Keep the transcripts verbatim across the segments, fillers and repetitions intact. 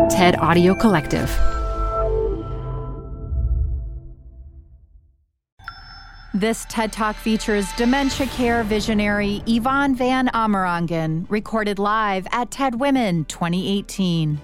TED Audio Collective. This TED Talk features dementia care visionary Yvonne van Amerongen, recorded live at TED Women twenty eighteen.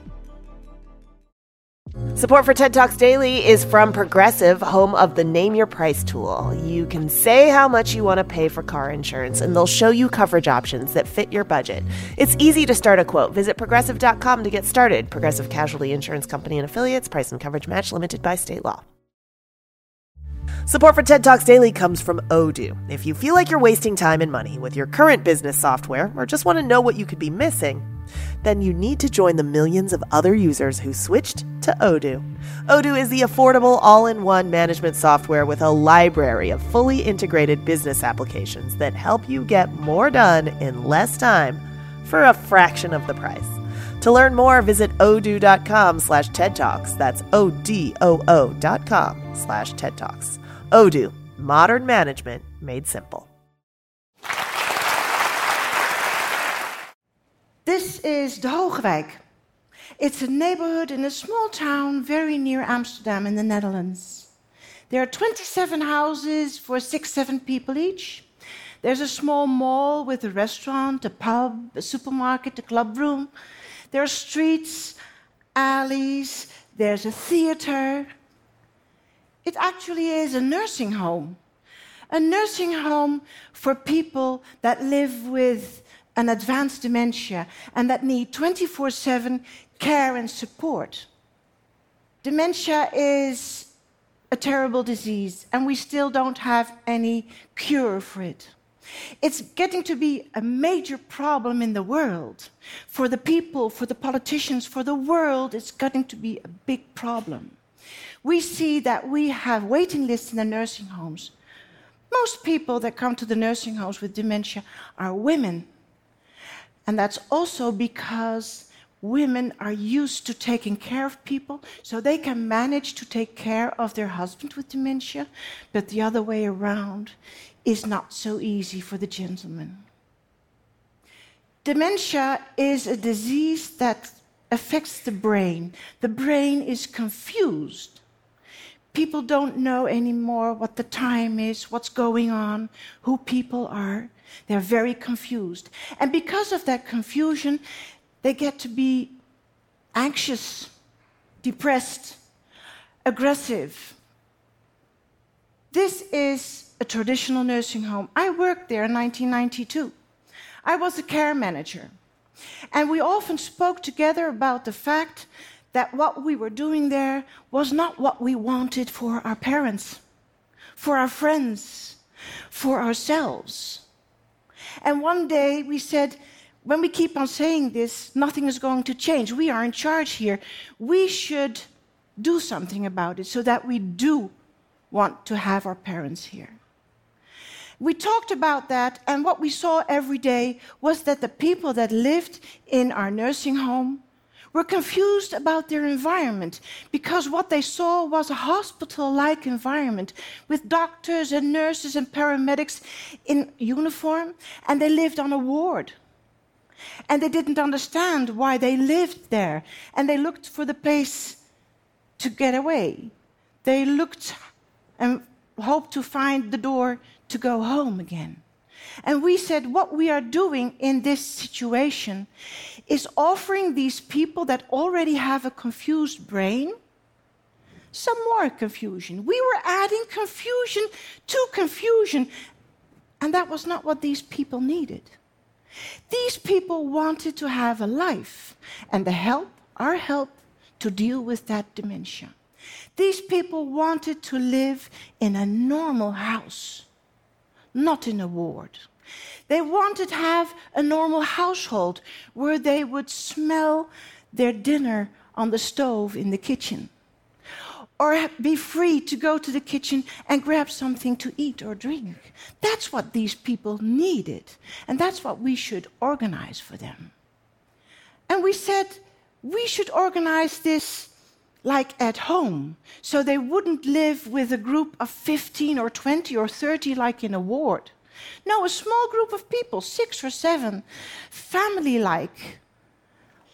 Support for TED Talks Daily is from Progressive, home of the Name Your Price tool. You can say how much you want to pay for car insurance, and they'll show you coverage options that fit your budget. It's easy to start a quote. Visit progressive dot com to get started. Progressive Casualty Insurance Company and Affiliates. Price and coverage match limited by state law. Support for TED Talks Daily comes from Odoo. If you feel like you're wasting time and money with your current business software, or just want to know what you could be missing, then you need to join the millions of other users who switched to Odoo. Odoo is the affordable all-in-one management software with a library of fully integrated business applications that help you get more done in less time for a fraction of the price. To learn more, visit odoo.com slash TED Talks. That's O-D-O-O dot com slash TED Talks. Odoo, modern management made simple. This is De Hoogewijk. It's a neighborhood in a small town very near Amsterdam in the Netherlands. There are twenty-seven houses for six, seven people each. There's a small mall with a restaurant, a pub, a supermarket, a club room. There are streets, alleys, there's a theater. It actually is a nursing home. A nursing home for people that live with an advanced dementia and that need twenty-four seven care and support. Dementia is a terrible disease, and we still don't have any cure for it. It's getting to be a major problem in the world. For the people, for the politicians, for the world, it's getting to be a big problem. We see that we have waiting lists in the nursing homes. Most people that come to the nursing homes with dementia are women. And that's also because women are used to taking care of people, so they can manage to take care of their husband with dementia, but the other way around is not so easy for the gentleman. Dementia is a disease that affects the brain. The brain is confused. People don't know anymore what the time is, what's going on, who people are. They're very confused. And because of that confusion, they get to be anxious, depressed, aggressive. This is a traditional nursing home. I worked there in nineteen ninety-two. I was a care manager. And we often spoke together about the fact that what we were doing there was not what we wanted for our parents, for our friends, for ourselves. And one day we said, when we keep on saying this, nothing is going to change. We are in charge here. We should do something about it so that we do want to have our parents here. We talked about that, and what we saw every day was that the people that lived in our nursing home were confused about their environment, because what they saw was a hospital-like environment with doctors and nurses and paramedics in uniform, and they lived on a ward. And they didn't understand why they lived there, and they looked for the place to get away. They looked and hoped to find the door to go home again. And we said what we are doing in this situation is offering these people that already have a confused brain some more confusion. We were adding confusion to confusion, and that was not what these people needed. These people wanted to have a life and the help, our help, to deal with that dementia. These people wanted to live in a normal house, not in a ward. They wanted to have a normal household where they would smell their dinner on the stove in the kitchen, or be free to go to the kitchen and grab something to eat or drink. That's what these people needed, and that's what we should organize for them. And we said we should organize this like at home, so they wouldn't live with a group of fifteen or twenty or thirty like in a ward. No, a small group of people, six or seven, family-like,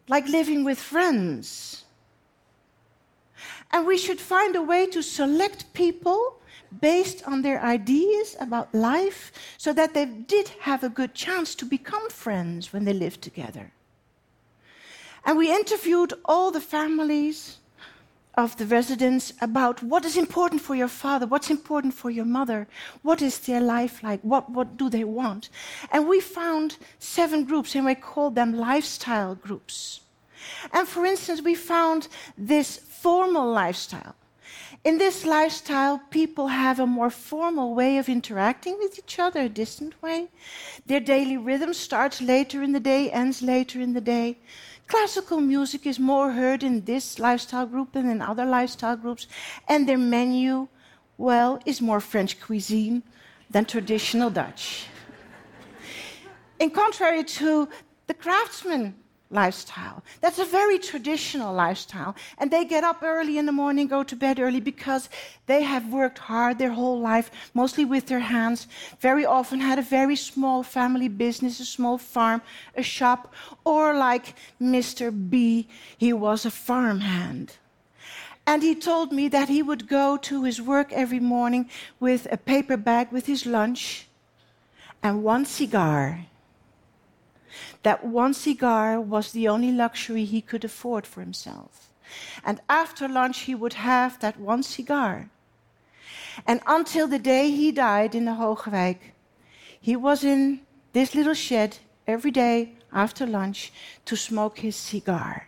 like living with friends. And we should find a way to select people based on their ideas about life so that they did have a good chance to become friends when they lived together. And we interviewed all the families of the residents about what is important for your father, what's important for your mother, what is their life like, what, what do they want. And we found seven groups, and we called them lifestyle groups. And for instance, we found this formal lifestyle. In this lifestyle, people have a more formal way of interacting with each other, a distant way. Their daily rhythm starts later in the day, ends later in the day. Classical music is more heard in this lifestyle group than in other lifestyle groups, and their menu, well, is more French cuisine than traditional Dutch. In contrary to the craftsman lifestyle, that's a very traditional lifestyle, and they get up early in the morning, go to bed early because they have worked hard their whole life, mostly with their hands, very often had a very small family business, a small farm, a shop, or like Mister B, he was a farmhand. And he told me that he would go to his work every morning with a paper bag with his lunch and one cigar. That one cigar was the only luxury he could afford for himself. And after lunch, he would have that one cigar. And until the day he died in the Hoogewijk, he was in this little shed every day after lunch to smoke his cigar.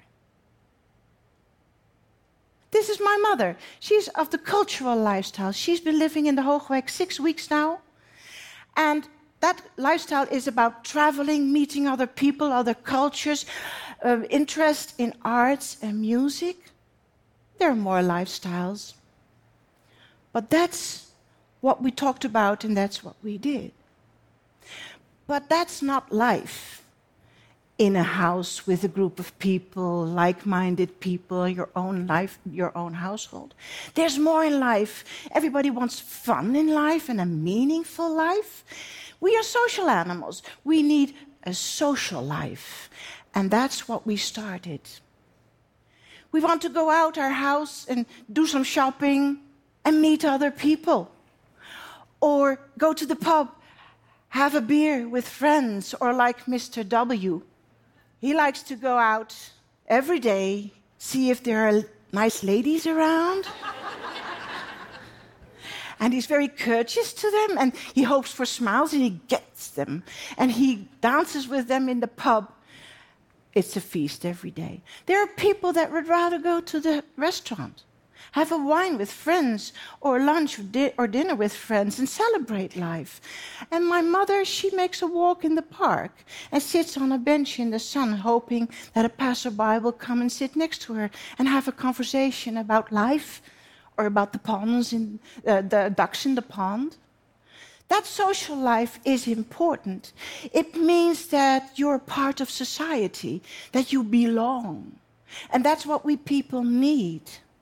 This is my mother. She's of the cultural lifestyle. She's been living in the Hoogewijk six weeks now. And that lifestyle is about traveling, meeting other people, other cultures, uh, interest in arts and music. There are more lifestyles. But that's what we talked about and that's what we did. But that's not life in a house with a group of people, like-minded people, your own life, your own household. There's more in life. Everybody wants fun in life and a meaningful life. We are social animals. We need a social life. And that's what we started. We want to go out our house and do some shopping and meet other people. Or go to the pub, have a beer with friends, or like Mister W. He likes to go out every day, see if there are nice ladies around. And he's very courteous to them, and he hopes for smiles, and he gets them. And he dances with them in the pub. It's a feast every day. There are people that would rather go to the restaurant, have a wine with friends, or lunch or, di- or dinner with friends, and celebrate life. And my mother, she makes a walk in the park and sits on a bench in the sun, hoping that a passerby will come and sit next to her and have a conversation about life, or about the ponds in uh, the ducks in the pond. That social life is important. It means that you're part of society, that you belong. And that's what we people need,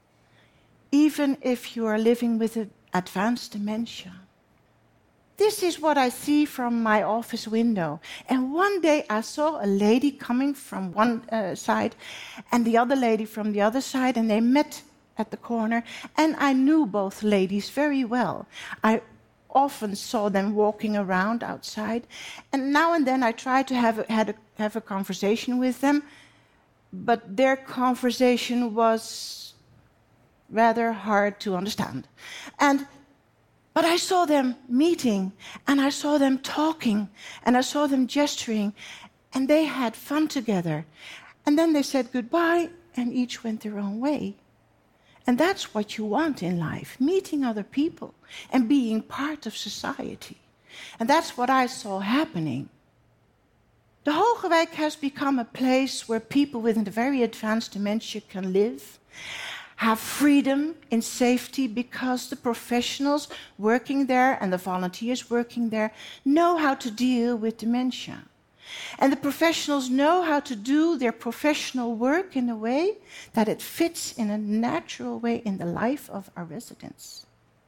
even if you are living with an advanced dementia. This is what I see from my office window. And one day I saw a lady coming from one uh, side and the other lady from the other side, and they met at the corner, and I knew both ladies very well. I often saw them walking around outside, and now and then I tried to have a, had a, have a conversation with them, but their conversation was rather hard to understand. And but I saw them meeting, and I saw them talking, and I saw them gesturing, and they had fun together. And then they said goodbye, and each went their own way. And that's what you want in life, meeting other people and being part of society. And that's what I saw happening. The Hoogewijk has become a place where people with a very advanced dementia can live, have freedom in safety, because the professionals working there and the volunteers working there know how to deal with dementia. And the professionals know how to do their professional work in a way that it fits in a natural way in the life of our residents.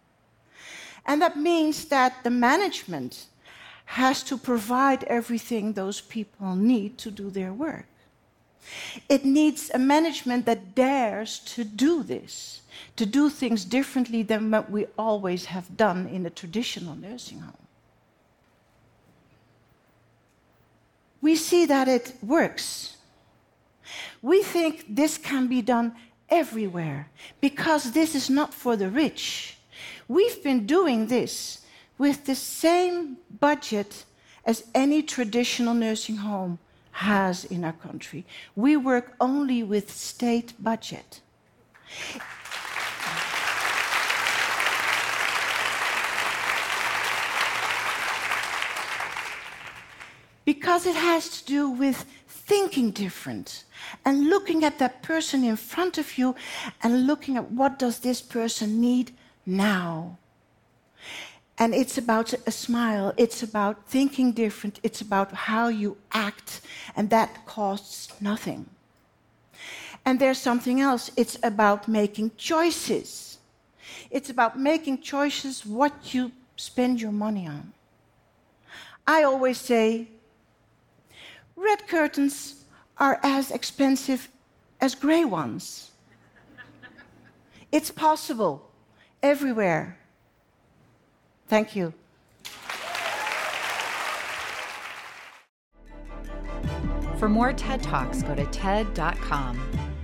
And that means that the management has to provide everything those people need to do their work. It needs a management that dares to do this, to do things differently than what we always have done in a traditional nursing home. We see that it works. We think this can be done everywhere because this is not for the rich. We've been doing this with the same budget as any traditional nursing home has in our country. We work only with state budget. Because it has to do with thinking different and looking at that person in front of you and looking at what does this person need now. And it's about a smile, it's about thinking different, it's about how you act, and that costs nothing. And there's something else, it's about making choices. It's about making choices what you spend your money on. I always say, red curtains are as expensive as gray ones. It's possible everywhere. Thank you. For more TED Talks, go to T E D dot com.